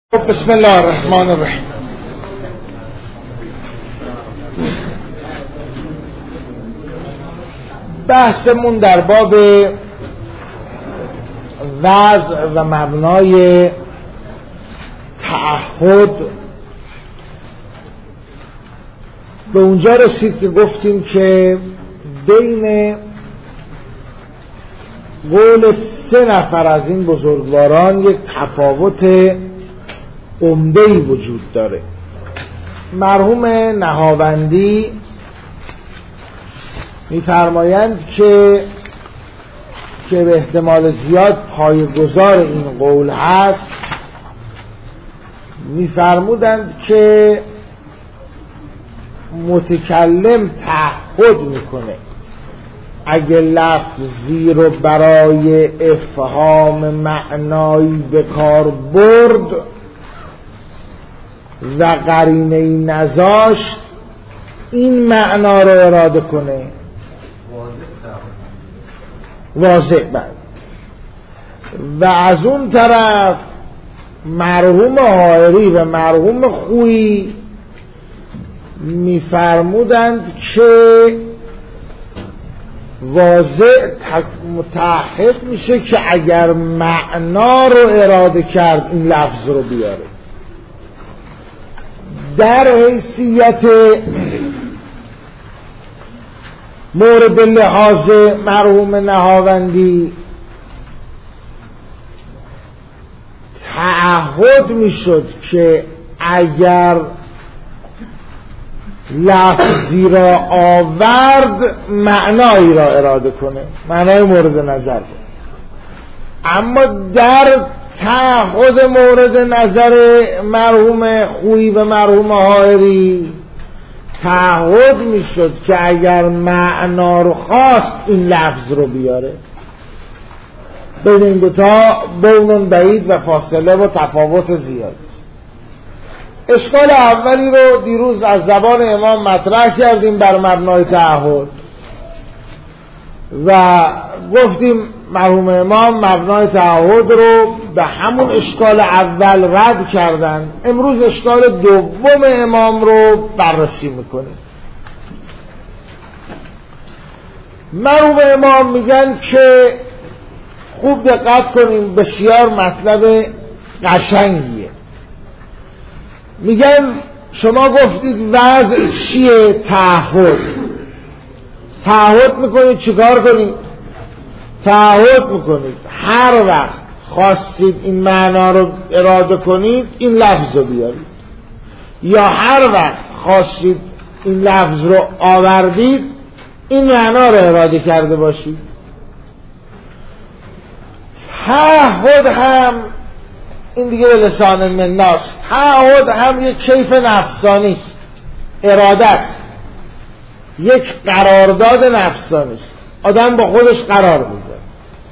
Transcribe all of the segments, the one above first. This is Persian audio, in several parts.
بسم الله الرحمن الرحیم. بحثمون در باب وضع و مبنای تعهد به اونجا رسید که گفتیم که بین قول 3 نفر از این بزرگواران یک تفاوت عمده‌ای وجود داره. مرحوم نهاوندی می‌فرمایند که به احتمال زیاد پایه‌گذار این قول هست، می‌فرمودند که متکلم تعهد میکنه اگه لفظی رو برای افهام معنایی به کار برد و قرینه‌ای نذاشت این معنا رو اراده کنه واضح بند. و از اون طرف مرحوم حائری و مرحوم خویی میفرمودند که واضح متعهد میشه که اگر معنا رو اراده کرد این لفظ رو بیاره. در حیثیت مورد لحاظ مرحوم نهاوندی تعهد میشد که اگر لفظی را آورد معنایی را اراده کنه، معنای مورد نظر کنه. اما در تعهد مورد نظر مرحوم خویی و مرحوم حائری تعهد میشد که اگر معنا رو خواست این لفظ رو بیاره. بین این دوتا بون بعید و فاصله و تفاوت زیاد. اشکال اولی رو دیروز از زبان امام مطرح کردیم بر مبنای تعهد و گفتیم مرحوم امام مبنای تعهد رو به همون اشکال اول رد کردن. امروز اشکال دوم امام رو بررسی میکنیم. مرحوم امام میگن که خوب دقت کنیم، بسیار مطلب قشنگیه. میگن شما گفتید وضع چیه؟ تعهد میکنید چیکار کنید؟ تعهد میکنید هر وقت خواستید این معنا رو اراده کنید این لفظ رو بیارید، یا هر وقت خواستید این لفظ رو آوردید این معنا رو اراده کرده باشید. تعهد هم این دیگه به لسان مناس، تعهد هم یک کیف نفسانی است، ارادت، یک قرارداد نفسانی است، آدم با خودش قرار میذاره.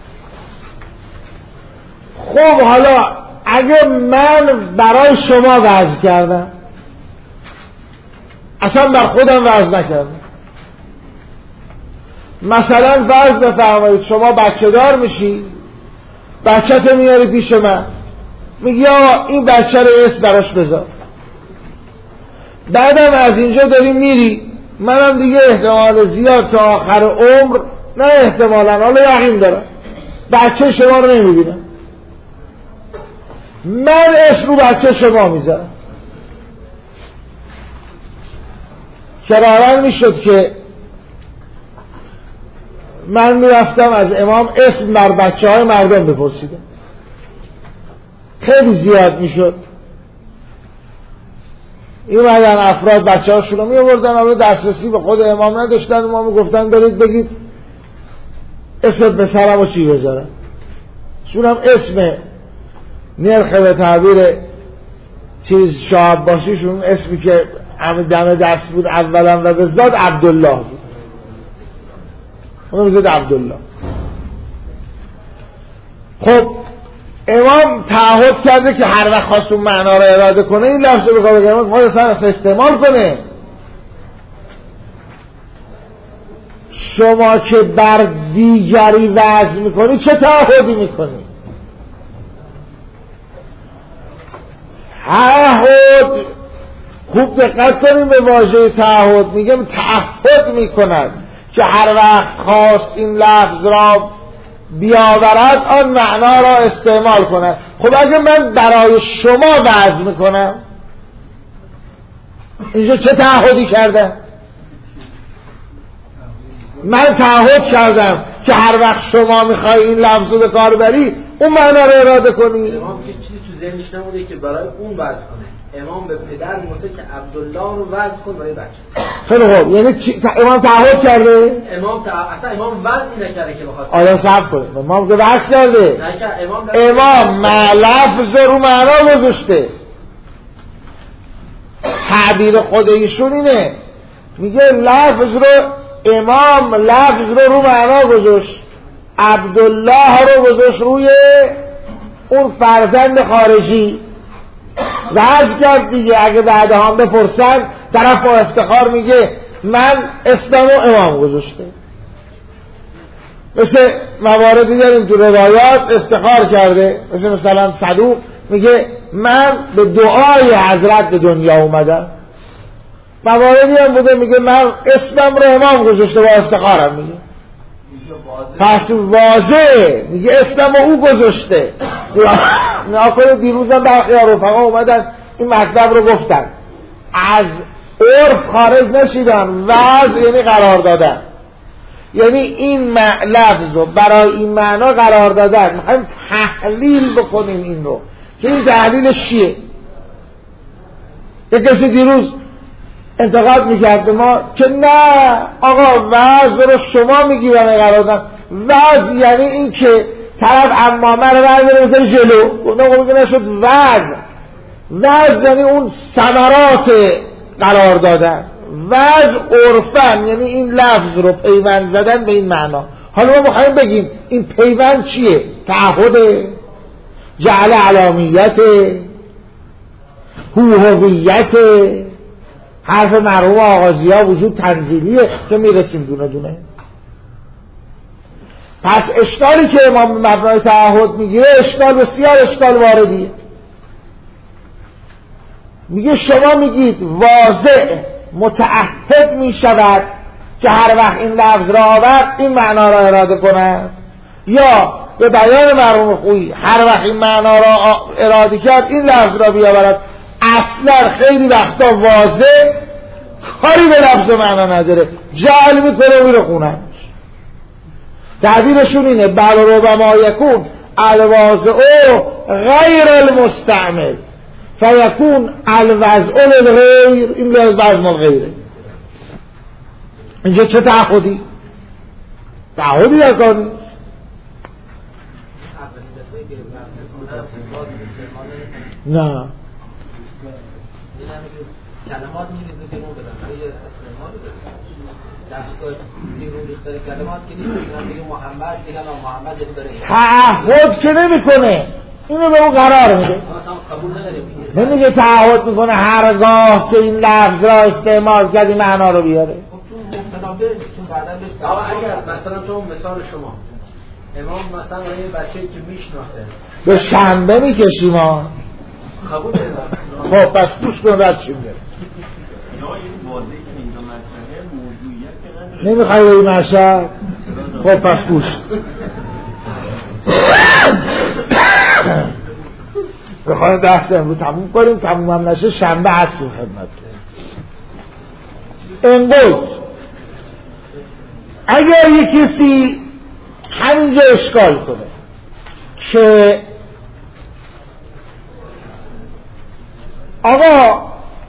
خب حالا اگه من برای شما وضع کردم اصلا بر خودم وضع نکردم، مثلا فرض بفرمایید شما بچه دار میشی، بچه تو میاری پیش من، میگی یا این بچه رو اسم براش بذار، بعدم از اینجا داری میری، منم دیگه احتمال زیاد تا آخر عمر، نه احتمالا حالا یقین دارم، بچه شما رو نمیبینم، من اسم رو بچه شما میذارم. چرا میشد که من میرفتم از امام اسم بر بچه های مردم بپرسیدم، خیلی زیاد میشد. ایمدن افراد بچه هاشون رو می آوردن، حالا دسترسی به خود امام نداشتن، امام گفتن برید بگید اسم پسرم رو چی بذارم، شونم اسم نرخ به تعبیر چیز شاه عباسیشون اسمی که همه دم دست بود اولا و به ذات عبدالله بود، اونو بزد عبدالله. خب امام تعهد کرده که هر وقت خواست اون معنا رو اراده کنه این لفظ رو بگه، امام خواهد استعمال کنه. شما که بر دیگری وضع میکنی چه تعهدی میکنی؟ تعهد، خوب دقت کنیم به واژه تعهد، میگم تعهد میکند که هر وقت خواست این لفظ را بیاورد آن معنا را استعمال کند. خب اگه من برای شما وعظ میکنم، اینجا چه تعهدی کردم؟ من تعهد کردم که هر وقت شما میخوای این لفظ رو به کار بری اون معنا رو اراده کنی. امام که چیزی تو ذهنش نموده که برای اون وعظ کنه. امام به پدر گفته که عبدالله رو وعظ کن برای بچه. خیلی خوب، یعنی امام تعهد کرده؟ اصلا امام وعظی نکرده که بخواد. آره صبر کن، امام که وعظ کرده. امام لفظ رو معنا گذاشته. تعبیر خود ایشون اینه، میگه لفظ رو امام لفظ رو معنا گذاشت، عبدالله رو گذاشت روی اون فرزند خارجی. وعظ کرد دیگه. اگه بعد هم بپرسن طرف با افتخار میگه من اسمم و امام گذاشته. مثل مواردی داریم تو روایات افتخار کرده، مثلا صدوق میگه من به دعای حضرت به دنیا اومدم. مواردی هم بوده میگه من اسمم رو امام گذاشته با افتخارم. میگه پس واضحه، میگه اسمم رو او گذاشته. ناکنه دیروزم برخی رفقا اومدن این مطلب رو گفتن، از عرف خارج نشیدن. وعظ یعنی قرار دادن، یعنی این لفظ رو برای این معنا قرار دادن. میخوایم تحلیل بکنیم این رو که این تحلیلش چیه. یک کسی دیروز انتقاد میکرد ما که نه آقا وعظ رو شما میگی برای قرار دادن. وعظ یعنی این که طرف عمامه رو برداره بذاره جلو. نه میگه نشد وعظ. وعظ یعنی اون ثمرات قرار دادن. وعظ عرفن یعنی این لفظ رو پیوند زدن به این معنا. حالا ما میخوایم بگیم این پیوند چیه؟ تعهد، جعل علامیت، هویت، حرف مرحوم آغازی ها وجود تنزیلیه که میرسیم دونه دونه. پس اشکالی که امام به مبنای تعهد میگیره اشکال بسیار اشکال واردیه. میگه شما میگید واضح متعهد میشود که هر وقت این لفظ را آورد این معنا را اراده کند، یا به بیان مرحوم خویی هر وقت این معنا را اراده کرد این لفظ را بیاورد. اصلا خیلی وقتا واضح کاری به لفظ معنا نداره، جعل میکنه میره خونش. تعبیرشون اینه بل ربما یکون الواضع غیر المستعمل فیکون الوضع للغیر. این وضع غیره. اینجا چه تعهدی؟ تعهدی در کار نیست. نه کلمات می‌ریزه که ما بالاخره یه استعمال داریم. دستگاه بیرون ریختن کلمات که نیست، میگه محمد دیگه محمد یعنی برای تعهد که نمی‌کنه، اینو به اون قرار میده. قبول نداریم. نمیگه تعهد میکنه هرگاه که این لفظ را استعمال کردی معنا رو بیاره. چون متنابه چون بعدا بهش اگر مثلا تو مثال شما امام مثلا یه بچه‌ای که میشناسه به شنبه میکشیم ها. قبول ندارم. خب پس گوش کن رد چی میگه. نمیخوای به این مشهد؟ خب پس گوش. بخواهیم بحث امروز تموم کنیم، تموم هم نشه شنبه هستیم خدمت. امروز اگر یک کسی همینجا اشکال کنه که آقا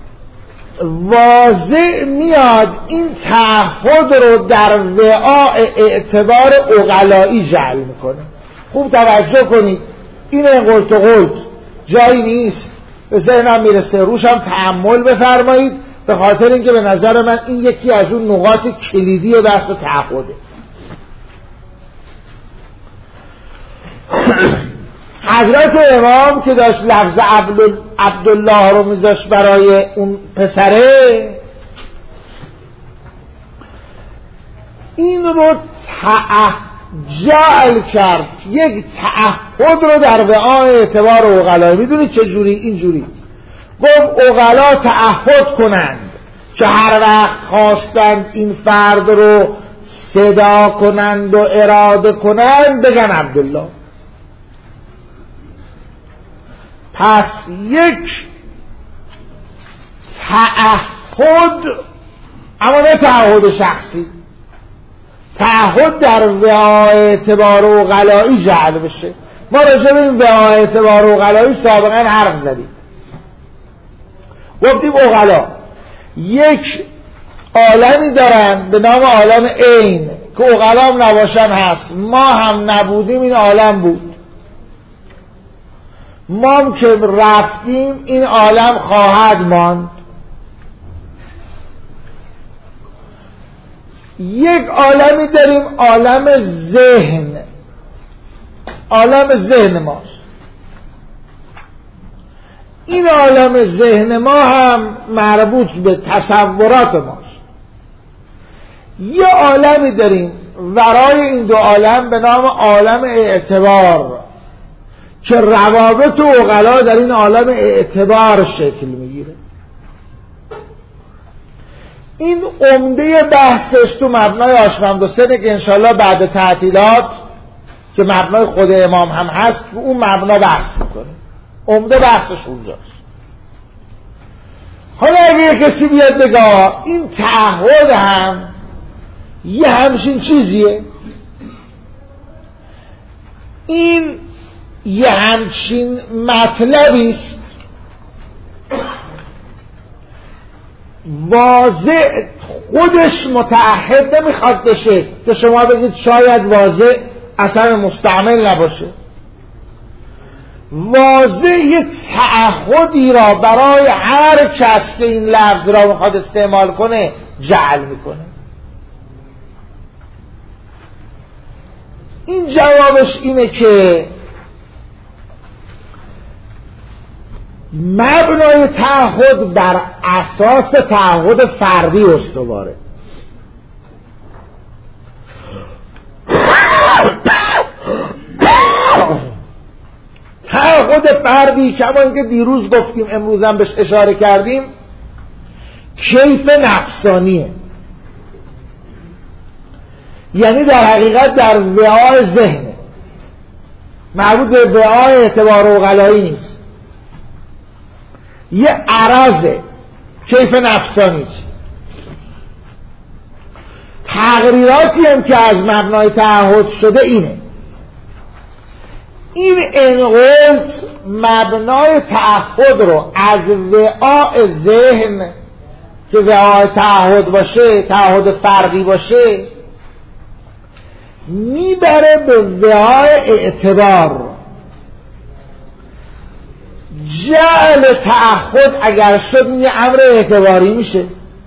واضح میاد این تعهد رو در وعاء اعتبار عقلایی جعل میکنه. خوب توجه کنید، این قلت جایی نیست، به ذهنم میرسه، روشم تأمل بفرمایید، به خاطر اینکه به نظر من این یکی از اون نقاط کلیدی بحث تعهده. حضرت امام که داشت لفظ عبدالله رو میذاشت برای اون پسره، این رو جعل کرد، یک تعهد رو در وعای اعتبار عقلایی. میدونید چه جوری؟ اینجوری گفت عقلا تعهد کنند که هر وقت خواستند این فرد رو صدا کنند و اراده کنند بگن عبدالله. پس یک تعهد، اما نه تعهد شخصی، تعهد در وعای اعتبار عقلایی جعل بشه. ما راجع به این وعای اعتبار عقلایی سابقا حرف زدیم، گفتیم عقلا یک عالمی دارن به نام عالم عین که عقلا هم نباشن هست. ما هم نبودیم این عالم بود، ما هم که رفتیم این عالم خواهد ماند. یک عالمی داریم عالم ذهن، عالم ذهن ماست. این عالم ذهن ما هم مربوط به تصورات ماست. یه عالمی داریم ورای این دو عالم به نام عالم اعتبار که روابط و عقلا در این عالم اعتبار شکل میگیره. این عمده بحثش تو مبنای آشممدوسنه که انشالله بعد تعطیلات که مبنای خود امام هم هست رو اون مبنا بحث میکنه. عمده بحثش اونجاست. حالا اگه کسی بیاد بگه این تعهد هم یه همچین چیزیه، این یه همچین مطلبیست، واضح خودش متعهد نمیخواد بشه که شما بگید شاید واضح اثر مستعمل نباشه. واضح یه تعهدی را برای هر کس که این لفظ را میخواد استعمال کنه جعل میکنه. این جوابش اینه که مبنای تعهد بر اساس تعهد فردی استواره. تعهد فردی کما اینکه دیروز گفتیم امروز هم بهش اشاره کردیم کیف نفسانیه، یعنی در حقیقت در وعای ذهنه، مربوط به وعای اعتبار عقلایی نیست، یه عرضه کیف نفسانی. تغییراتی هم که از مبنای تعهد شده اینه، این انقلت مبنای تعهد رو از وعای ذهن که وعای تعهد باشه، تعهد فردی باشه، میبره به وعای اعتبار. جعل تعهد اگر شد یه امر اعتباری میشه،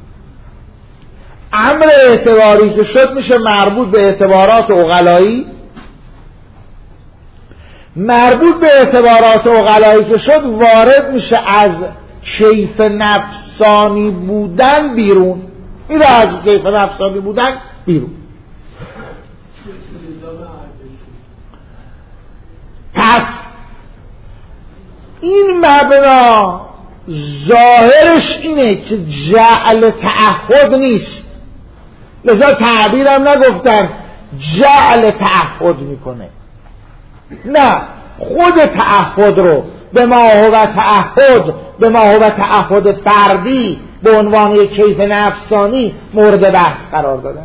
امر اعتباری که شد میشه مربوط به اعتبارات عقلایی، مربوط به اعتبارات عقلایی که شد وارد میشه از کیف نفسانی بودن بیرون، میره از کیف نفسانی بودن بیرون. پس این مبنا ظاهرش اینه که جعل تعهد نیست، لذا تعبیرم نگفتن جعل تعهد میکنه، نه، خود تعهد رو به ما هو تعهد، به ما هو تعهد فردی به عنوان یک کیف نفسانی مورد بحث قرار دادن.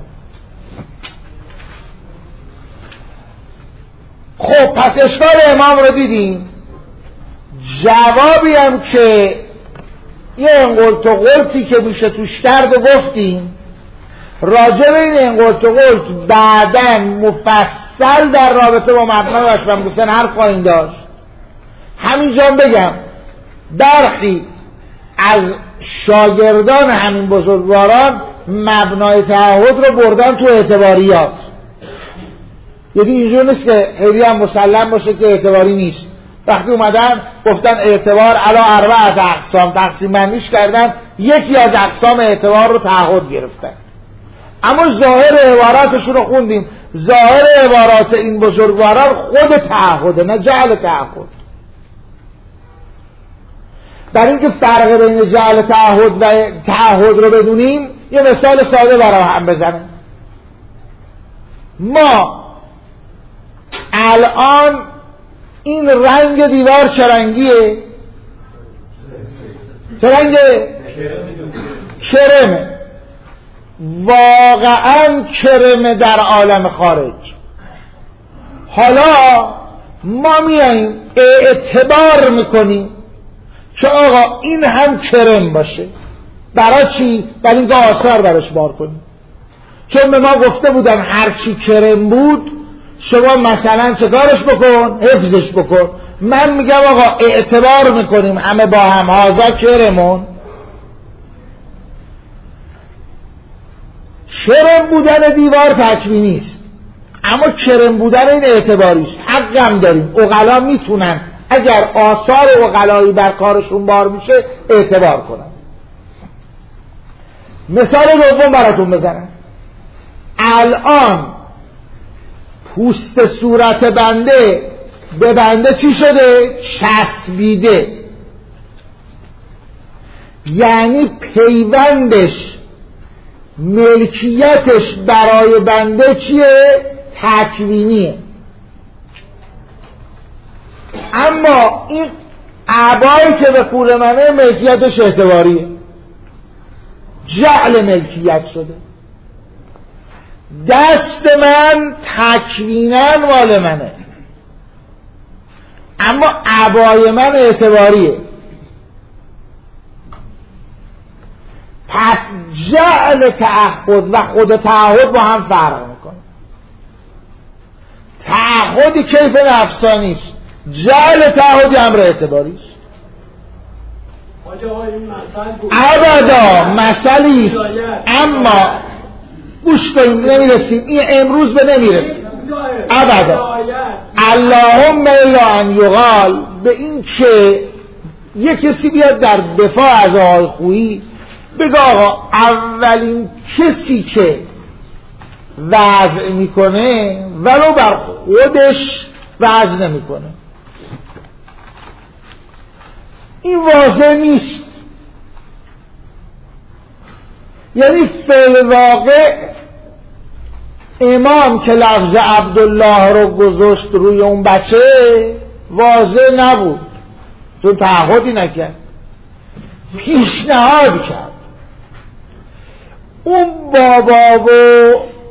خب پس اشکال امام رو دیدیم. جوابی هم که یه انقلت و قلتی که میشه توش کرد و گفتیم، راجع به این انقلت و قلت بعداً مفصل در رابطه با مبنای آشممدوسن حرف خواهیم داشت. همینجا بگم برخی از شاگردان همین بزرگواران مبنای تعهد رو بردن تو اعتباریات، یعنی اینجور نیست که خیلی هم مسلم باشه که اعتباری نیست. وقتی اومدن گفتن اعتبار علی اربعه اقسام، تقسیم بندیش کردن، یکی از اقسام اعتبار رو تعهد گرفتن. اما ظاهر عباراتشون رو خوندیم، ظاهر عبارات این بزرگواران خود تعهده، نه جعل تعهد. برای اینکه فرق بین جعل تعهد و تعهد رو بدونیم یه مثال ساده برای هم بزنم. ما الان این رنگ دیوار چه رنگیه؟ چه رنگه؟ کرمه. واقعا کرمه در عالم خارج. حالا ما میاییم اعتبار میکنیم که آقا این هم کرم باشه. برای چی؟ برای اینکه آثار براش بار کنیم. چون به ما گفته بودن هر چی کرم بود شما مثلا چه کارش بکن؟ حفظش بکن. من میگم آقا اعتبار میکنیم همه با هم، هازا کرمون. کرم بودن دیوار تکوینی است، اما کرم بودن این اعتباریست. حقم داریم، عقلا میتونن اگر آثار عقلایی بر کارشون بار میشه اعتبار کنن. مثال دوم براتون بزنم. الان پوست صورت بنده به بنده چی شده؟ چسبیده. یعنی پیوندش، ملکیتش برای بنده چیه؟ تکوینیه. اما این اعضایی که به پول منه ملکیتش اعتباریه، جعل ملکیت شده. دست من تکویناً مال منه، اما اعضای من اعتباریه. پس جعل تعهد و خود تعهد با هم فرق میکنه. تعهدی کیف نفسانیست، جعل تعهدی امر اعتباریست. ابدا مسئلیست، اما گوش کنیم نمیرسیم، این امروز به نمیرسیم ابدا. اللهم الا ان یقال، به این که یک کسی بیاد در دفاع از آقای خویی بگه آقا اولین کسی که وضع میکنه ولو بر خودش وضع نمیکنه، این واضح نیست. یعنی فی‌الواقع امام که لفظ عبدالله رو گذاشت روی اون بچه واضح نبود، چون تعهدی نکرد، پیشنهاد کرد. اون بابا و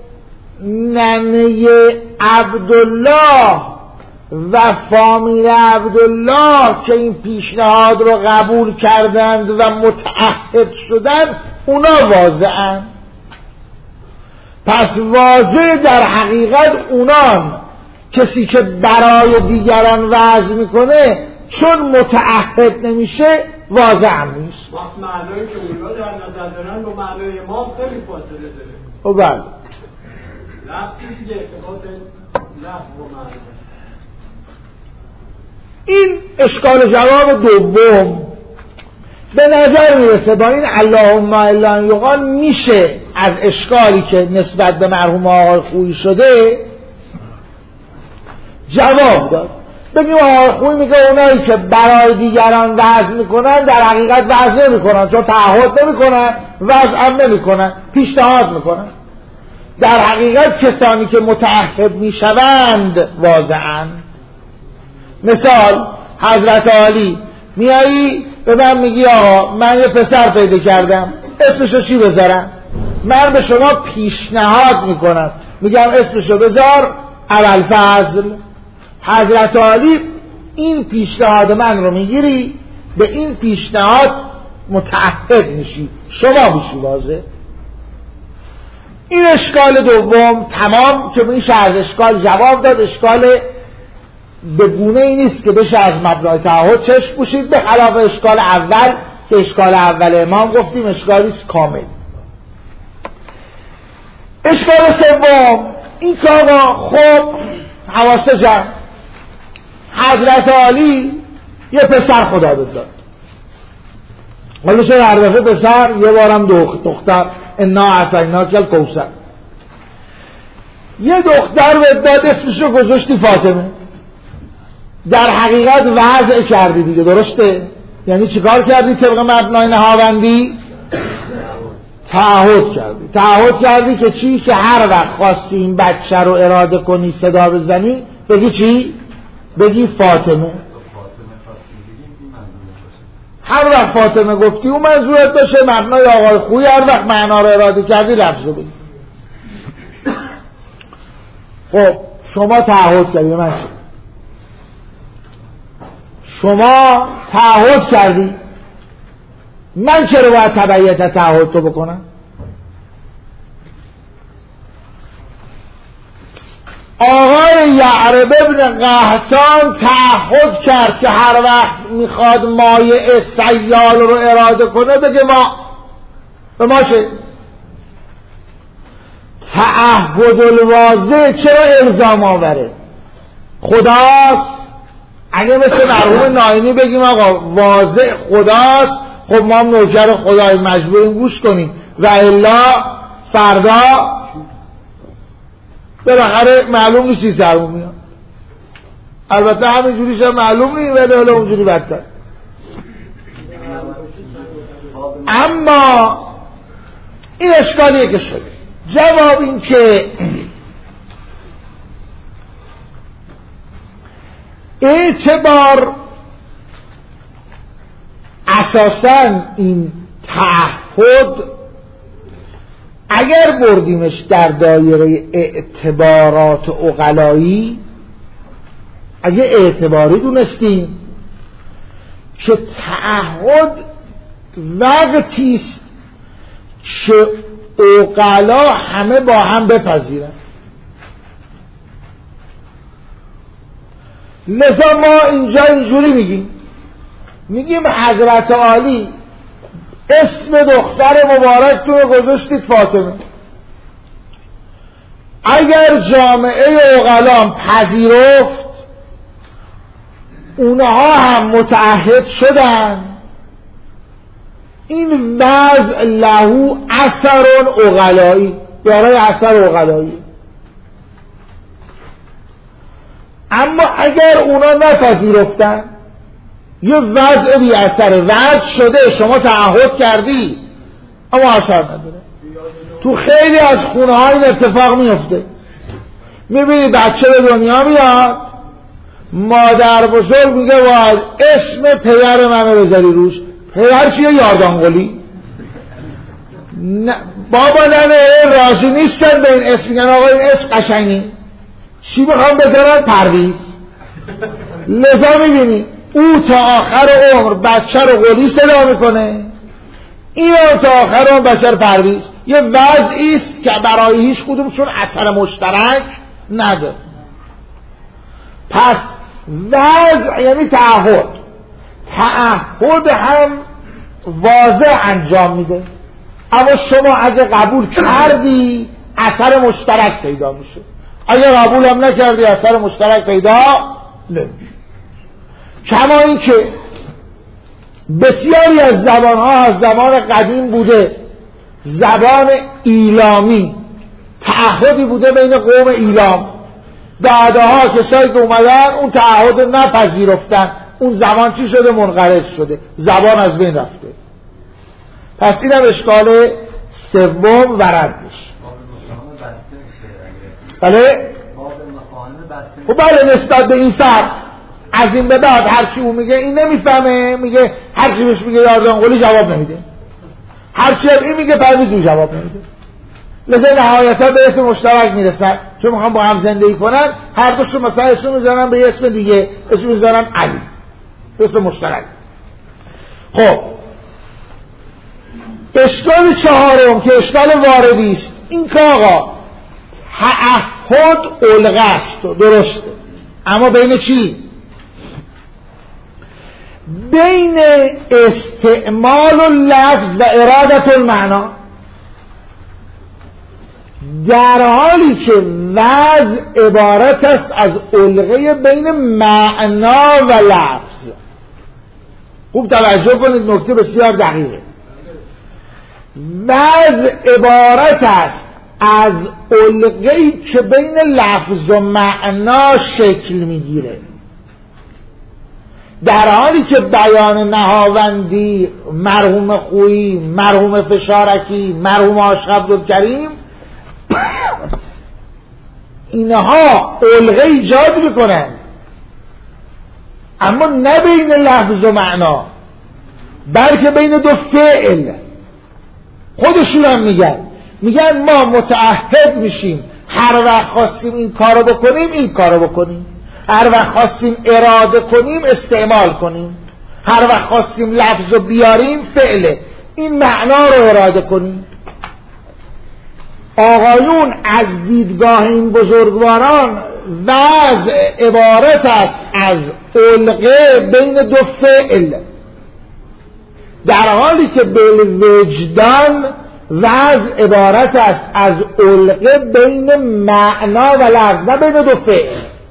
ننه عبدالله و فامیل عبدالله که این پیشنهاد رو قبول کردند و متعهد شدند، اونا واضحن. پس واضح در حقیقت اونان، کسی که برای دیگران وضع میکنه چون متعهد نمیشه واضح هم نیست. وقت معنایی که اونا در نظر دارن با معنای ما خیلی فاصله داره. او بله لفظی دیگه ارتباط لفظ با معنی. این اشکال جواب دوم به نظر میرسه با این اللهم الا ان یقال میشه از اشکالی که نسبت به مرحوم آقای خویی شده جواب داد. بگیم آقای خویی میگه اونایی که برای دیگران وضع میکنن در حقیقت وضع نمیکنن، چون تعهد نمیکنن، وضع هم نمیکنن، پیشنهاد میکنن. در حقیقت کسانی که متعهد میشوند واضعن. مثال حضرت علی، میایی به من میگی آقا من یه پسر پیدا کردم، اسمشو چی بذارم؟ من به شما پیشنهاد میکنم، میگم اسمشو بذار ابوالفضل. حضرت علی این پیشنهاد من رو میگیری، به این پیشنهاد متعهد میشی، شما میشی واضح. این اشکال دوم تمام که میشه از اشکال جواب داد. اشکال به گونه ای نیست که بشه از مبنای تعهد چشم پوشید، به خلاف اشکال اول که اشکال اول امام گفتیم اشکالیست کامل. اشکال سوم این که خب حواست جمع، حضرت علی یه پسر خدا داد، ولی چه هر دفعه پسر یه بارم دختر، انا اعطیناک الکوثر. یه دختر به داد اسمشو گذاشتی فاطمه، در حقیقت وضع کردی دیگه، درسته؟ یعنی چیکار کردی طبق مبنای نهاوندی؟ تعهد کردی که چی؟ که هر وقت خواستی این بچه رو اراده کنی صدا بزنی بگی چی؟ بگی فاطمه. هر وقت فاطمه گفتی اون منظورت باشه، مبنای آقای خویی هر وقت معنا رو اراده کردی لفظو بگی. خب شما تعهد کردی، من شما تعهد کردی، من چرا باید تبعیت تعهد تو بکنم؟ آقای یعرب ابن قحطان تعهد کرد که هر وقت میخواد مایع سیال رو اراده کنه بگه ما به ما چه؟ تعهد الواضح چرا الزام آوره؟ خداست. اگه مثل مرحوم ناینی بگیم آقا واضح خداست، خب ما هم نوکر خدای مجبوریم گوش کنیم و الا فردا بالاخره معلوم نیست چیز درمون میاد. البته همین جوریش هم معلوم نیست ولی حالا اونجوری بدتر. اما این اشکالیه که شده. جواب این که اعتبار اساساً این تعهد اگر بردیمش در دایره اعتبارات عقلایی، اگه اعتباری دونستیم که تعهد وقتیست که عقلا همه با هم بپذیرن. لذا ما اینجا اینجوری میگیم حضرت عالی اسم دختر مبارکتون رو گذاشتید فاطمه. اگر جامعه عقلان پذیرفت، اونها هم متعهد شدن، این وضع له اثر عقلایی، دارای اثر عقلایی. اما اگر اونا نپذیرفتن، یه وضع بی اثره، وضع شده، شما تعهد کردی اما اثر نداره. تو خیلی از خونه ها این اتفاق میفته. میبینی بچه به دنیا میاد، مادر بزرگ میگه باید اسم پدر منو بذاری روش. پدر چیه؟ یاردانقلی. بابا ننه راضی نیستن به این اسم، میگن آقا این اسم قشنگی، چی بخوام بذارن؟ پرویز. لذا میبینی او تا آخر عمر بچه رو قلی صدا میکنه، این تا آخر عمر بچه رو پرویز. یه وضعیست که برای هیچ کدومشون اثر مشترک نداره. پس وضع یعنی تعهد هم واضح انجام میده، اما شما اگه قبول کردی اثر مشترک پیدا میشه، اگه قبول هم نکردی اثر مشترک پیدا نمیشه. کما این که بسیاری از زبانها از زمان قدیم بوده زبان ایلامی، تعهدی بوده بین قوم ایلام، بعدها کسایی که اومدن اون تعهد نپذیرفتن، اون زبان چی شده؟ منقرض شده، زبان از بین رفته. پس اینم اشکال سوم و ردش. بله؟ خب بله، نسبت به این فرق از این به بعد هرچی اون میگه این نمیفهمه، میگه هرچی بهش میگه یاردانقلی جواب نمیده، هرچی این میگه پرویز اون جواب نمیده. لذا نهایتا به اسم مشترک میرسن، چون میخوام با هم زندگی کنن، هر دوشون مثلا اسم میزنن به اسم دیگه، اسم میزنن علی، اسم مشترک. خب اشکال چهارم که اشکال واردی است، این که آقا تعهد الغه است، درسته، اما بین چی؟ بین استعمال اللفظ و ارادت المعنا. در حالی که وضع عبارت است از الغه بین معنا و لفظ. خوب توجه کنید، نکته بسیار دقیقه. وضع عبارت است از الغه‌ای که بین لفظ و معنا شکل میگیره. در حالی که بیان نهاوندی، مرحوم خویی، مرحوم فشارکی، مرحوم عاشق عبدالکریم اینها علقه ایجاد میکنن، اما نه بین لفظ و معنا، بلکه بین دو فعل. خودشون هم میگن ما متعهد میشیم هر وقت خواستیم این کارو بکنیم این کارو بکنیم، هر وقت خواستیم اراده کنیم استعمال کنیم، هر وقت خواستیم لفظ رو بیاریم فعله، این معنا رو اراده کنیم. آقایون از دیدگاه این بزرگواران وضع عبارت است از علقه بین دو فعل، در حالی که بالوجدان وضع عبارت است از علقه بین معنا و لفظ، نه بین دو فعل.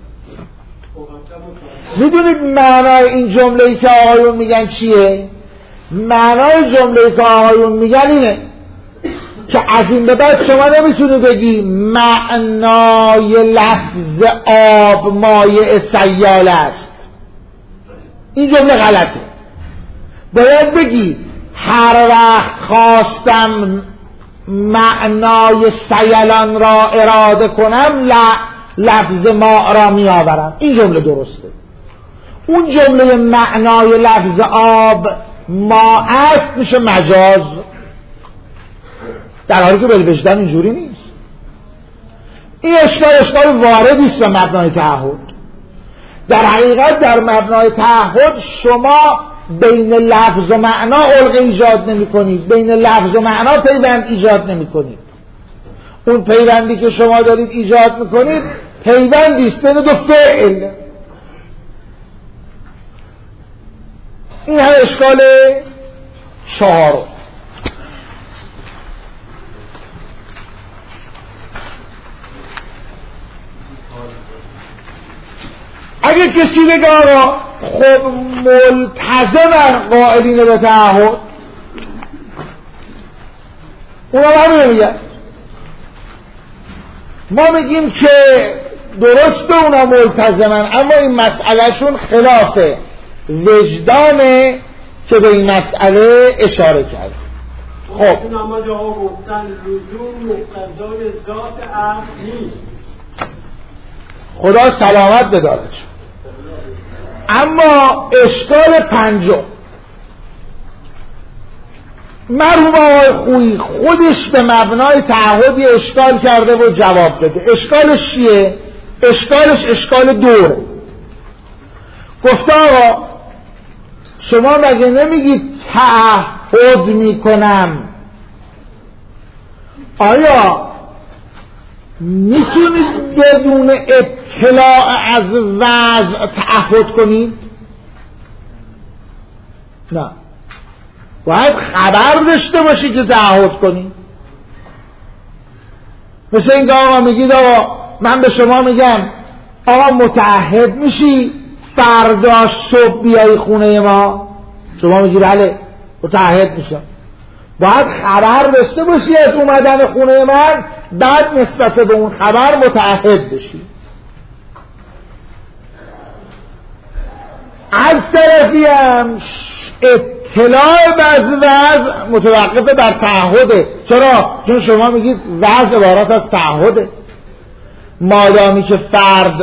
میدونید معنای این جمله‌ای که آقایون میگن چیه؟ معنای جمله‌ای که آقایون میگن اینه که از این به بعد شما نمیتونی بگی معنای لفظ آب مایع سیال است، این جمله غلطه. باید بگی هر وقت خواستم معنای سیلان را اراده کنم لفظ ماء را می آورم، این جمله درسته. اون جمله معنای لفظ آب ماء است میشه مجاز، در حالی که بالوجدان اینجوری نیست. این اشکال واردی است به مبنای تعهد. در حقیقت در مبنای تعهد شما بین لفظ و معنا علقه ایجاد نمی کنید، بین لفظ و معنا پیوند ایجاد نمی کنید. اون پیوندی که شما دارید ایجاد می کنید پیوندی است بین دو فعل. این هم اشکال چهارم. اگه کسی بگه آقا خب ملتزم قائلین به تعهد، اونا همه میگن، ما میگیم که درسته اونا ملتزمن، اما این مسئلهشون خلاف وجدانه که به این مسئله اشاره کرد. خب اما جاها گفتن لزوم مقتضای ذات عقل نیست، خدا سلامت بدارش. اما اشکال پنجم، مرحوم آقای خویی خودش به مبنای تعهدی اشکال کرده و جواب بده. اشکالش چیه؟ اشکالش اشکال دوره. گفته آقا شما مگه نمیگید تعهد میکنم، آیا میتونید بدون اطلاع از وضع تعهد کنید؟ نه، باید خبر داشته باشی که تعهد کنید. مثل این که آقا میگید آقا من به شما میگم آقا متعهد میشی فردا صبح بیایی خونه ما، شما میگی بله متعهد میشم. باید خبر داشته باشی از اومدن خونه من، بعد نسبت به اون خبر متعهد بشی. از طرفی هم اطلاع از وضع متوقف بر تعهده. چرا؟ چون شما میگید وضع عبارت از تعهده. مادامی که فرد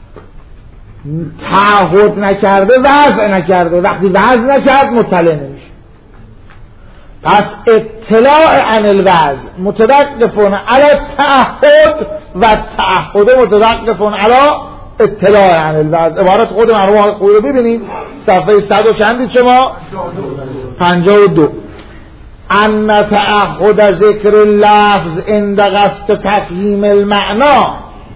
تعهد نکرده وضع نکرده، وقتی وضع نکرد مطلع نمیشه. پس اطلاع عن الوضع متوقف علی تعهد و تعهد متوقف علی اطلاع عن الوضع. عبارت خود مرحوم آقای خویی رو ببینید صفحه 100 و چندید شما؟ 52. ان تعهد ذکر اللفظ عند قصد تفهیم المعنا،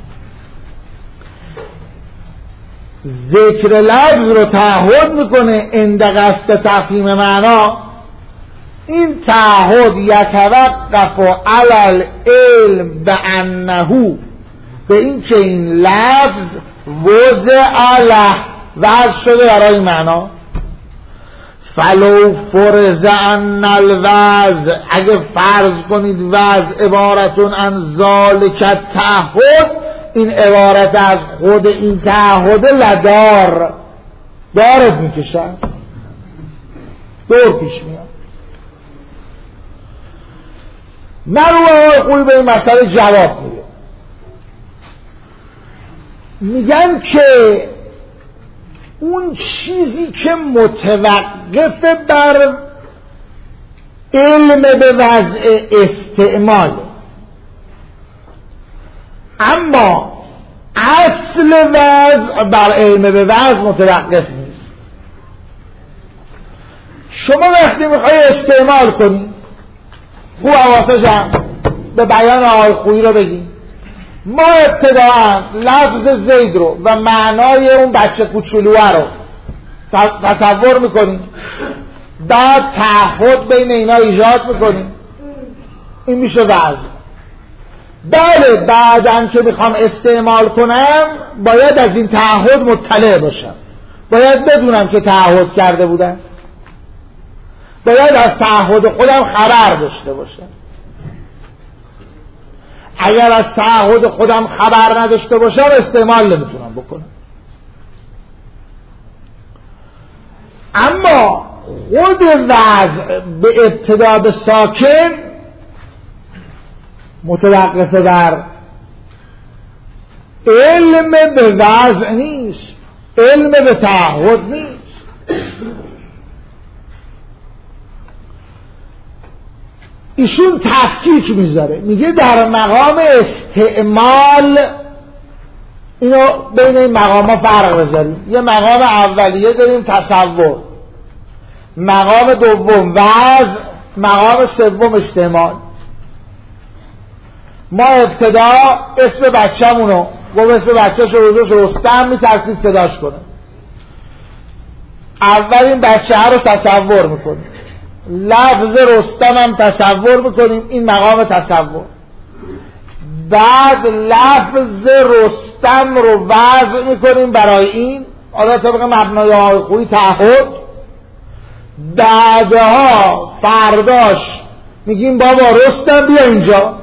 ذکر لفظ رو تعهد میکنه عند قصد تفهیم معنا. این تعهد یتوقف علی العلم بانه، به این که این لفظ وضع له وضع شده برای معنا. فلو فرض ان الوضع، اگه فرض کنید وضع عبارتون عن ذالک تعهد، این عبارت از خود این تعهد لدار، دارت میکشن، دور پیش میاد. مرحوم آقای خویی به این مسئله جواب میده، میگن که اون چیزی که متوقف بر علم به وضع استعمال، اما اصل وضع بر علم به وضع متوقف نیست. شما وقتی میخوای استعمال کنی، خوب حواسه جمع به بیان آقای خویی رو بگیم. ما ابتداعا لفظ زید رو و معنای اون بچه کوچولوه رو تصور میکنیم، بعد تعهد بین اینا ایجاد میکنیم، این میشه وضع. بله بعدن که میخوام استعمال کنم باید از این تعهد مطلع باشم، باید بدونم که تعهد کرده بودم، باید از تعهد خودم خبر داشته باشم. اگر از تعهد خودم خبر نداشته باشم استعمال نمیتونم بکنم. اما خود وضع به ابتدا به ساکن متوقف بر علم به وضع نیست، علم به تعهد نیست. ایشون تفکیک میذاره، میگه در مقام استعمال اینو بین این مقام ها فرق بذاریم. یه مقام اولیه داریم تصور، مقام دوم وضع، مقام سوم استعمال. ما ابتدا اسم بچه‌مونو گفت اسم بچه‌ش رو رستم میترسید صداش کنه. اول این بچه رو تصور میکنیم، لفظ رستم هم تصور میکنیم، این مقام تصور. بعد لفظ رستم رو وضع میکنیم برای این، حالا طبق مبنای آقای خویی تعهد. بعدها فرداش میگیم بابا رستم بیا اینجا،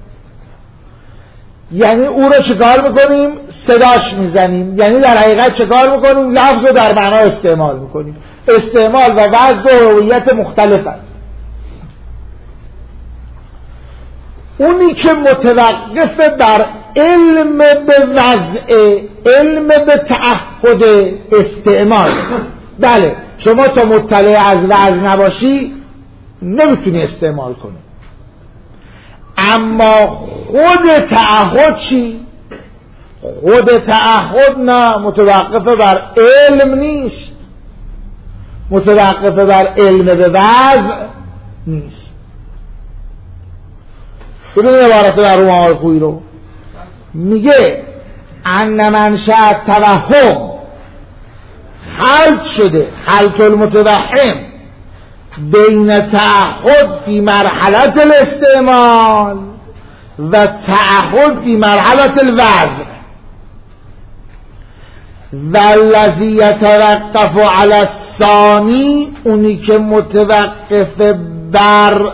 یعنی او رو چکار میکنیم؟ صداش میزنیم. یعنی در حقیقت چکار میکنیم؟ لفظ رو در معنا استعمال میکنیم. استعمال و وضع و هویت مختلف است. اونی که متوقف بر علم به وضع، علم به تعهد استعمال. بله شما تا مطلع از وضع نباشی نمیتونی استعمال کنی، اما خود تعهد چی؟ خود تعهد نه، متوقف بر علم نیست، متوقف بر علم به وضع نیست. ببینید عبارت مرحوم آقای خویی رو، میگه ان منشأ توهم خلط شده، خلط المتوهم بین تعهد فی مرحله الاستعمال و تعهد فی مرحله الوضع والذی یتوقف علی الثانی، اونی که متوقف بر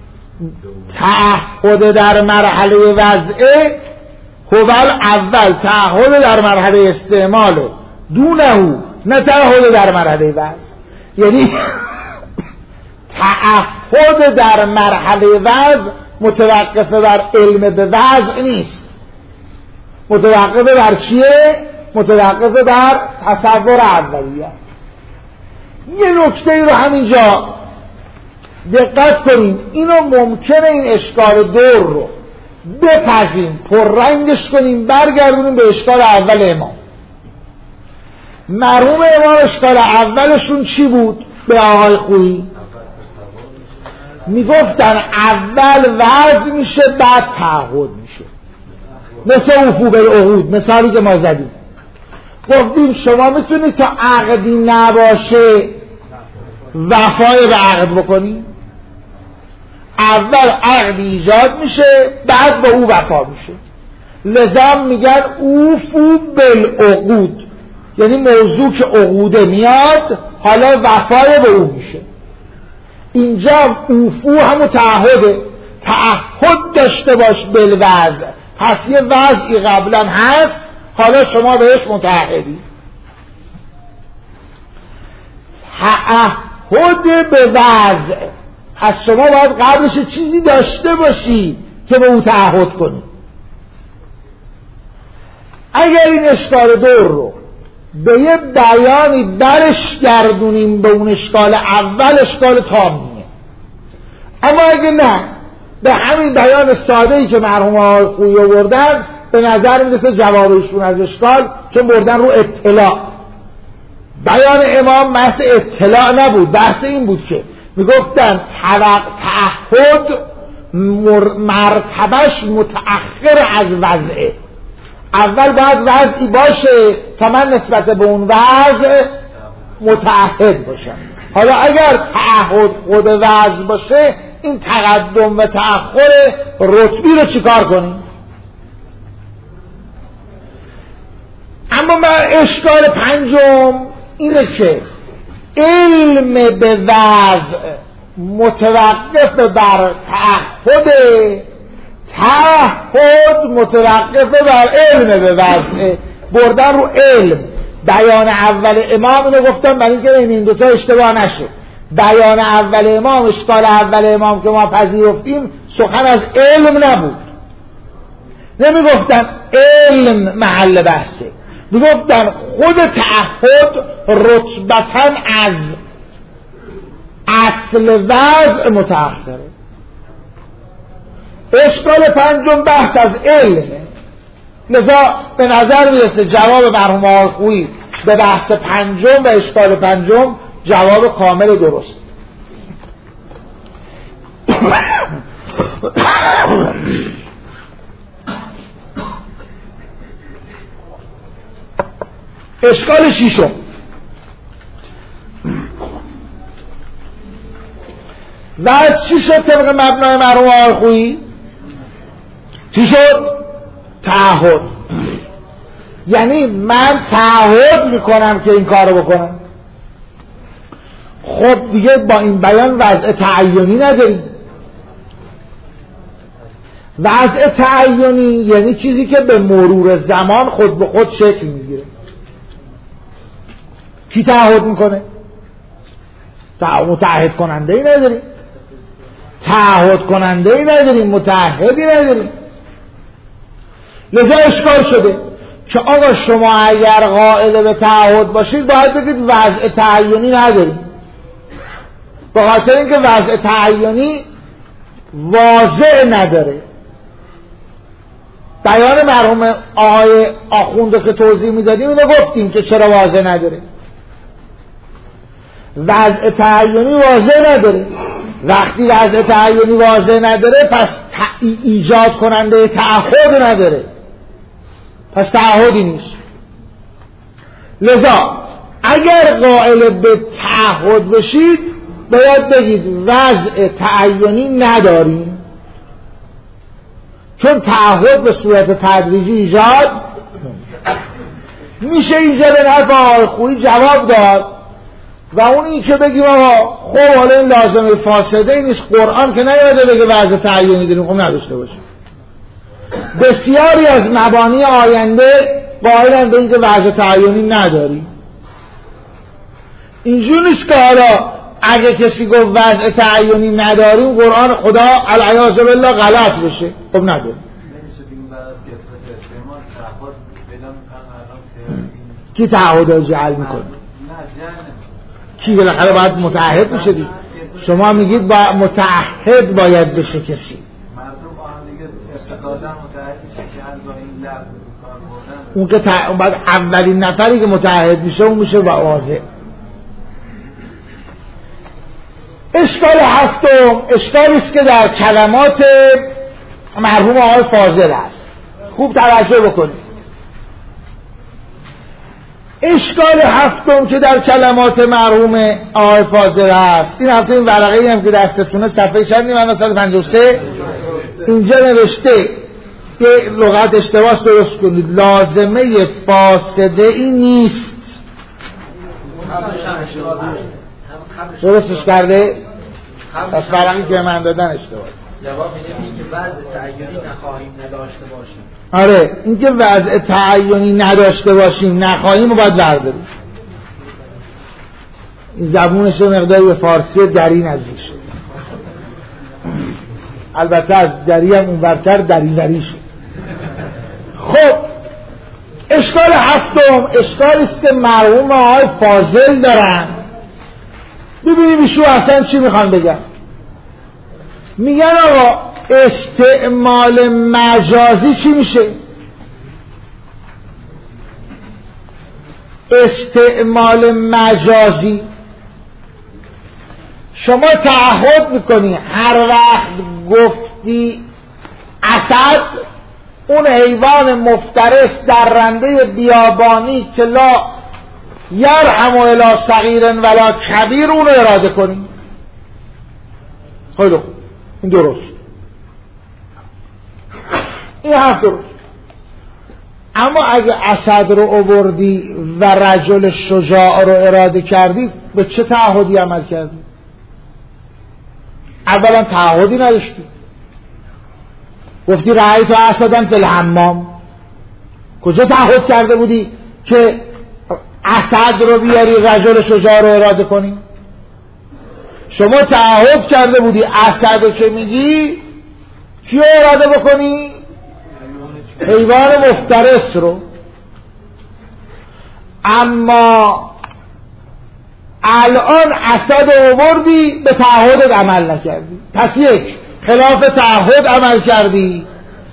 تعهد در مرحله وضعه، هو اول تعهد در مرحله استعمال دونه، نه تعهد در مرحله وضع. یعنی تعهد در مرحله وضع متوقف بر علم به وضع نیست، متوقف بر چیه؟ متوقف بر تصور اولیه. یه نکته ای رو همینجا دقت کنیم، اینو ممکنه این اشکال دور رو بپذیم، پررنگش کنیم، برگردونیم به اشکال اول امام. مرحوم امام اشکال اولشون چی بود به آقای خویی؟ میگفتن اول وضع میشه بعد تعهد میشه، مثل وفو بالعهود، مثالی که ما زدیم. گفتیم شما میتونید تا عقدی نباشه وفای به عقد بکنی؟ اول عقد ایجاد میشه بعد با او وفا میشه. لذا میگن اوفو بالعقود، یعنی موضوع که عقوده میاد حالا وفای به او میشه. اینجا اوفو همون تعهده، تعهد داشته باش بالوضع، پس یه وضعی قبلا هست حالا شما بهش متعهدی. تعهد به وضع، از شما باید قبلش چیزی داشته باشی که به اون تعهد کنی. اگر این اشکال دور رو به یه بیانی برش گردونیم به اون اشکال اول، اشکال تامیه. اما اگه نه، به همین بیان ساده‌ای که مرحوم آقای خویی آوردن به نظر میرسه جوابشون از اشکال، چون بردن رو اطلاع. بیان امام بحث اطلاع نبود، بحث این بود که میگفتن تعهد مرتبش متأخر از وضعه، اول باید وضعی باشه تا من نسبت به اون وضع متعهد باشم. حالا اگر تعهد خود وضع باشه، این تقدم و تأخر رتبی رو چیکار کنیم؟ اما اشکال پنجم اینه که علم به وضع متوقف بر تعهد، تعهد متوقف بر علم به وضع. بردن رو علم. بیان اول امام اینو گفتم برای اینکه این دوتا اشتباه نشه. بیان اول امام، اشکال اول امام که ما پذیرفتیم، سخن از علم نبود. نمیگفتن علم محل بحثه، میگفتن خود تعهد رتبتاً از اصل وضع متأخره. اشکال پنجم بحث از علمه. لذا به نظر میرسه جواب مرحوم آقای خویی به بحث پنجم و اشکال پنجم جواب کامل درست. اشکال شیشم، و چی شد طبق مبنای مرحوم آقای خویی؟ چی شد؟ تعهد. یعنی من تعهد میکنم که این کارو بکنم. خب دیگه با این بیان وضع تعینی نداریم. وضع تعینی یعنی چیزی که به مرور زمان خود به خود شکل میگیره. کی تعهد میکنه؟ متعهد کننده ای نداریم، تعهد کننده ای نداریم، متعهدی نداریم. لذا اشکال شده که آقا شما اگر قائل به تعهد باشید باید بگید وضع تعینی نداریم، به خاطر اینکه وضع تعینی واضح نداره. بیان مرحوم آقای آخوند که توضیح میدادیم اینو گفتیم که چرا واضح نداره. وضع تعینی واضح نداره. وقتی وضع تعینی واضح نداره پس ایجاد کننده تعهد نداره، پس تعهدی نیست. لذا اگر قائل به تعهد بشید باید بگید وضع تعینی نداریم، چون تعهد به صورت تدریجی ایجاد میشه. اینجا به نفع آقای خویی جواب داد و اون این که بگیم آقا خب حالا این لازمه فاسده نیست، قرآن که نیاده بگه وضع تعینی داریم، خب نداشته باشیم. بسیاری از مبانی آینده قائلند به اینکه وضع تعینی نداریم. اینجور نیست که حالا اگه کسی گفت وضع تعینی نداریم قرآن خدا العیاذ بالله غلط بشه. خب نداریم. کی تعهد جعل میکنه؟ کی بالاخره باید متعهد بشه دیگه. شما میگید با متعهد باید بشه کسی. اون که بعد اولین نفری که متعهد میشه اون میشه واضح. اشکال هفتم اشکالی است که در کلمات مرحوم آقای فاضل است. خوب توجه بکنید. اشکال هفتم که در کلمات مرحوم آقای فاضل است، این هفته این ورقه‌ای هم که دستتونه صفحه چندی من 153 اینجا نوشته که لغت اشتباه درست کنید. لازمه فاسده ای نیست. درستش کرده؟ پس فرقی که من دادن اشتباه. جواب میدیم این که وضع تعینی نخواهیم نداشته باشیم. آره این که وضع تعینی نداشته باشیم نخواهیم و باید برداریم. این زبونش مقداری به فارسی دری نزدیک شد، البته از دری هم اونورتر دری شد. خب اشکال هفتم اشکالی است که مرحوم آقای فاضل دارن. ببینیم ایشون اصلا چی میخوان بگن. میگن آقا استعمال مجازی چی میشه؟ استعمال مجازی شما تعهد میکنی هر وقت گفتی اسد، اون حیوان مفترس درنده بیابانی که لا یرحم الی صغیر ولا کبیر، اون رو اراده کنی. خیلی خوب، این درست، این حرف درست. اما اگه اسد رو آوردی و رجل شجاع رو اراده کردی، به چه تعهدی عمل کردی؟ اولا تعهدی نداشتی، گفتی رأیت اسدن فی الحمام. کجا تعهد کرده بودی که اسد رو بیاری رجل شجاع رو اراده کنی؟ شما تعهد کرده بودی اسد رو که میگی کیو اراده بکنی؟ حیوان مفترس رو. اما الان اسد رو آوردی، به تعهدت عمل نکردی. پس یک، خلاف تعهد عمل کردی.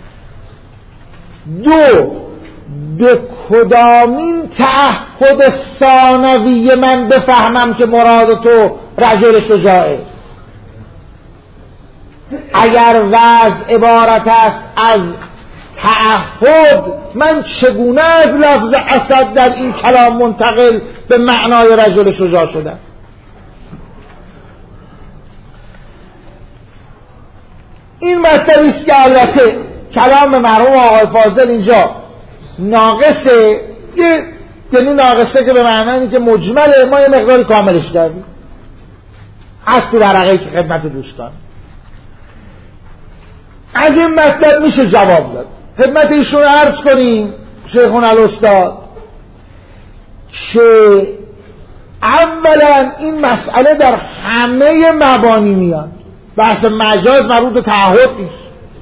دو، به کدامین تعهد ثانوی من بفهمم که مراد تو رجل شجاعه؟ اگر وضع عبارت است از تعهد، من چگونه از لفظ اسد در این کلام منتقل به معنای رجل شجاع شدم؟ این مطلبی است که البته کلام مرحوم آقای فاضل اینجا ناقصه، یعنی ناقصه که به معنی که مجمله، ما یه مقداری کاملش کردیم از تو ورقه‌ای که خدمت دوستان. از این مطلب میشه جواب داد. خدمت ایشون عرض کنیم شیخون الاستاد که اولا این مسئله در همه مبانی میاد، بحث مجاز مربوط به تعهد نیست.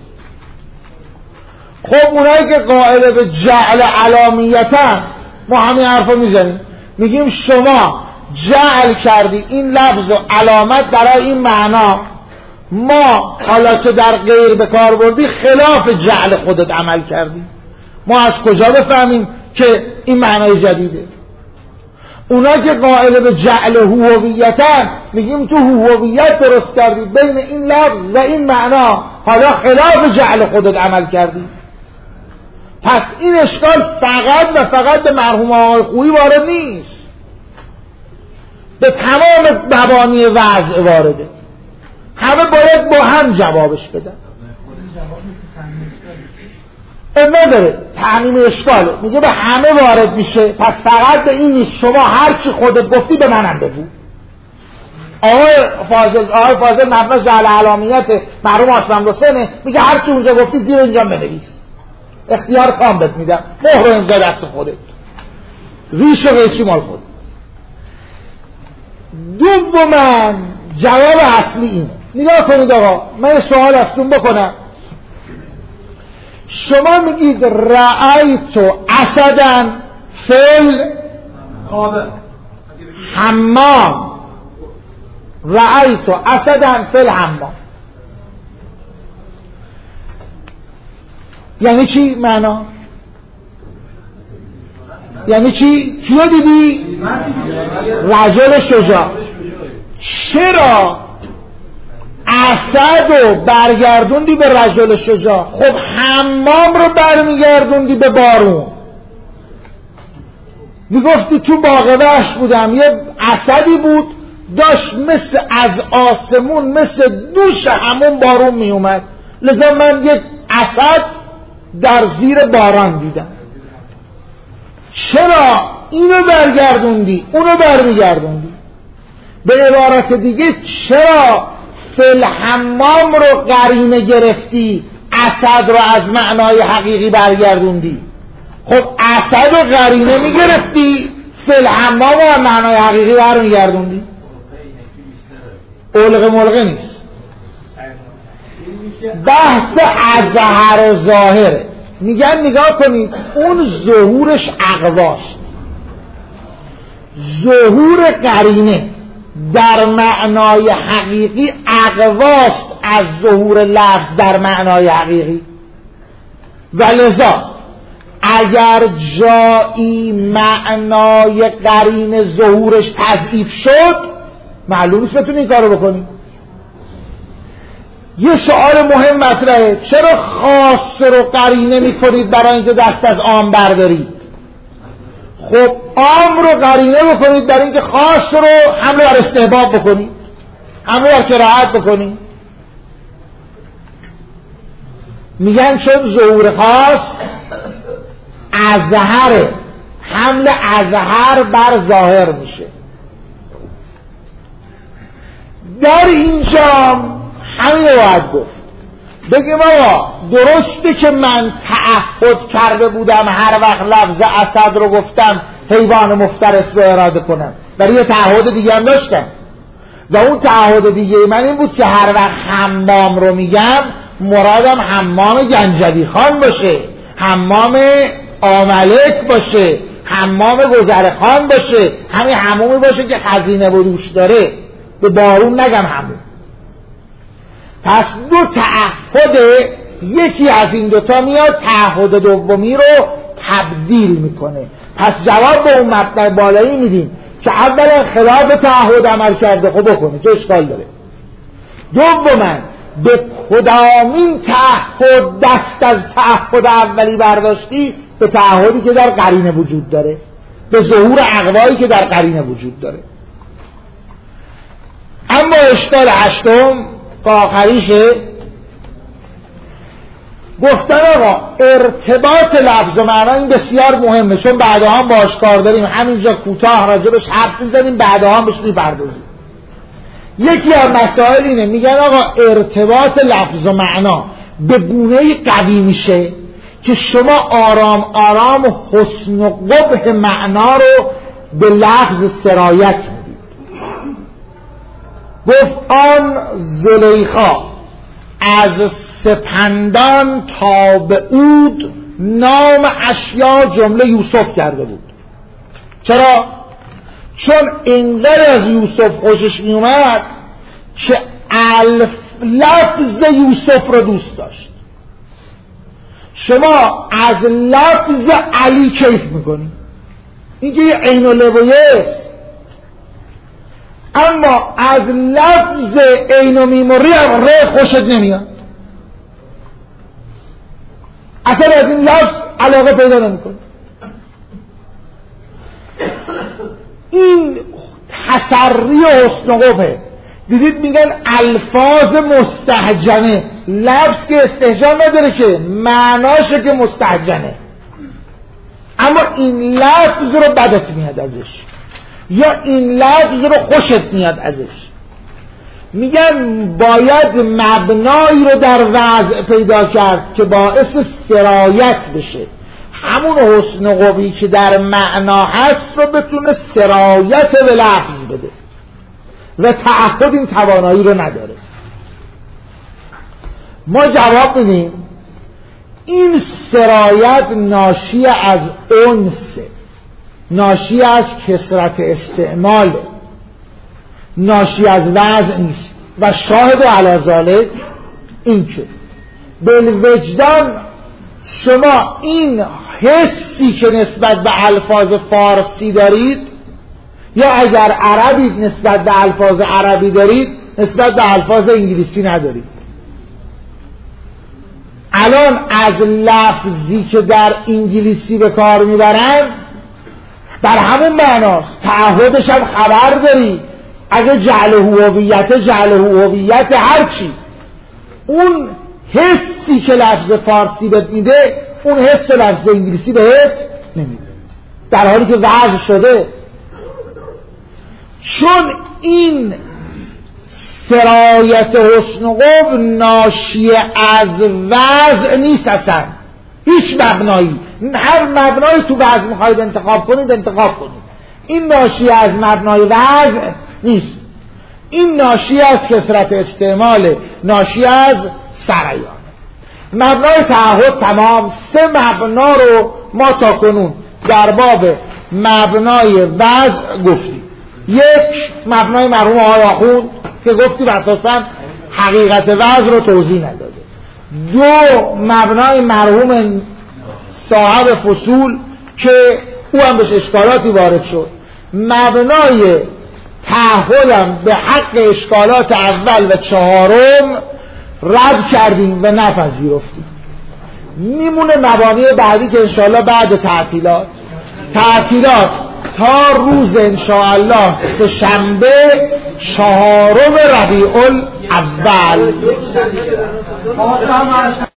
خب اونایی که قائل به جعل علامیتن، ما همین حرفو میزنیم، میگیم شما جعل کردی این لفظ و علامت برای این معنا، ما حالا که در غیر به کار بردی خلاف جعل خودت عمل کردی. ما از کجا بفهمیم که این معنای جدیده؟ اونا که قائل به جعل هویتن، میگیم تو هویت درست کردی بین این لفظ و این معنا، حالا خلاف جعل خودت عمل کردی. پس این اشکال فقط و فقط به مرحوم آقای خویی وارد نیست، به تمام مبانی وضع وارده. همه باید با هم جوابش بدن. نداره تعمیم اشکاله، میگه به همه وارد میشه، پس فقط به این نیست. شما هرچی خودت گفتی به منم بگو. آقای فاضل مبناش جعل علامیت مرحوم آسلم حسینه، میگه هرچی اونجا گفتی زیر اینجا بنویس، اختیار کام بهت میدم، مهر و امضا دست خودت، ریش و قیچی مال خود. دوما جواب اصلی اینه. نگاه کنید آقا، من سوال ازتون بکنم. شما میگید رأیت اسداً فی الحمام، رأیت اسداً فی الحمام، یعنی چی معنا؟ یعنی چی؟ کیو دیدی؟ رجل شجاع. چرا اسد رو برگردوندی به رجل شجاع؟ خب حمام رو برمیگردوندی به بارون. میگفتی تو باغ وحش بودم، یه اسدی بود داشت مثل از آسمون مثل دوش همون بارون میومد، لذا من یک اسد در زیر باران دیدم. چرا اینو برگردوندی اونو برمیگردوندی؟ به عبارت دیگه چرا فی الحمام رو قرینه گرفتی، اسد رو از معنای حقیقی برگردوندی؟ خب اسد رو قرینه میگرفتی، فی الحمام رو از معنای حقیقی برمیگردوندی. علق ملقه نیست. بحث ظاهر و ظاهره. میگن نگاه کنید اون ظهورش اقواست. ظهور قرینه در معنای حقیقی اقواست از ظهور لفظ در معنای حقیقی. ولذا اگر جایی معنای قرینه ظهورش تضعیف شد معلوم نیست بتونی این کارو بکنی. یه سوال مهم مطرحه، چرا خاص رو قرینه میکنید برای اینکه دست از عام بردارید؟ خب عام رو قرینه بکنید برای اینکه خاص رو حمله بر استحباب بکنید، حمله بر کراهت بکنید. میگن چون ظهور خاص اظهر، حمل اظهر بر ظاهر میشه. در اینجا همین رو باید گفت، بگیم آقا درسته که من تعهد کرده بودم هر وقت لفظ اسد رو گفتم حیوان مفترس رو اراده کنم، برای یه تعهد دیگه هم داشتم و اون تعهد دیگه من این بود که هر وقت حمام رو میگم مرادم حمام گنجوی خان باشه، حمام آملک باشه، حمام گذرخان باشه، همین حمومی باشه که خزینه و روش داره، به بارون نگم حموم. پس دو تعهد، یکی از این دوتا میاد تعهد دومی رو تبدیل میکنه. پس جواب به اون مطلب بالایی میدیم که اولا خلاف تعهد عمل کرده، خب بکنه چه اشکال داره. دوما به کدامین تعهد دست از تعهد اولی برداشتی؟ به تعهدی که در قرینه وجود داره، به ظهور اقوایی که در قرینه وجود داره. اما اشکال هشتم که آخریشه، گفتن آقا ارتباط لفظ و معنا این بسیار مهمه، چون بعدها هم باش کار داریم، همینجا کوتاه راجبش حرف میزنیم، بعدها هم بهش میپردازیم. یکی از مسائل اینه، میگن آقا ارتباط لفظ و معنا به گونه‌ای قوی میشه که شما آرام آرام حسن و قبح معنا رو به لفظ سرایت میدید. گفت آن زلیخا از سپندان تا به عود نام اشیا جمله یوسف کرده بود. چرا؟ چون اینقدر از یوسف خوشش میومد که لفظ یوسف رو دوست داشت. شما از لفظ علی کیف میکنی، اینکه یه عین و لبویه، اما از لفظ عین و میموری هم ره خوشت نمیاد، اصلا از این لفظ علاقه پیدا نمیکنی. این تسری حسن و قبحه. دیدید میگن الفاظ مستهجنه، لفظ که استهجان نداره که، معناشه که مستهجنه، اما این لفظ رو بدت میاد ازش یا این لفظ رو خوشت میاد ازش. میگن باید مبنایی رو در وضع پیدا کرد که باعث سرایت بشه، همون حسن و قبحی که در معنا هست رو بتونه سرایت به لفظ بده و تعهد این توانایی رو نداره. ما جواب میدیم این سرایت ناشی از انسه، ناشی از کثرت استعمال، ناشی از وضع نیست. و شاهد علی ذلک این که بالوجدان شما این حسی که نسبت به الفاظ فارسی دارید، یا اگر عربید نسبت به الفاظ عربی دارید، نسبت به الفاظ انگلیسی ندارید. الان از لفظی که در انگلیسی به کار میبرن در همون معناست، تعهدش هم خبر داری، اگه جعل هویت هرچی، اون حسی که لفظ فارسی بهت میده اون حس لفظ انگلیسی بهت نمیده، در حالی که وضع شده. چون این سرایت حسن و قبح ناشی از وضع نیست، اصلا هیچ مبنایی، هر مبنایی تو وضع میخواید انتخاب کنید، این ناشی از مبنای وضع نیست. این ناشی از کثرت استعمال، ناشی از سرایان. مبنای تعهد تمام. 3 مبنا رو ما تا کنون در باب مبنای وضع گفتیم. 1 مبنای مرحوم آقای آخوند که گفتیم اساساً حقیقت وضع رو توضیح نداده. 2 مبنای مرحوم صاحب فصول که او هم بهش اشکالاتی وارد شد. مبنای تعهدم به حق اشکالات اول و 4 رد کردیم و نپذیرفتیم. میمونه مبانی بعدی که انشاءالله بعد تعطیلات تا روز انشاءالله که شنبه 4 ربیع الاول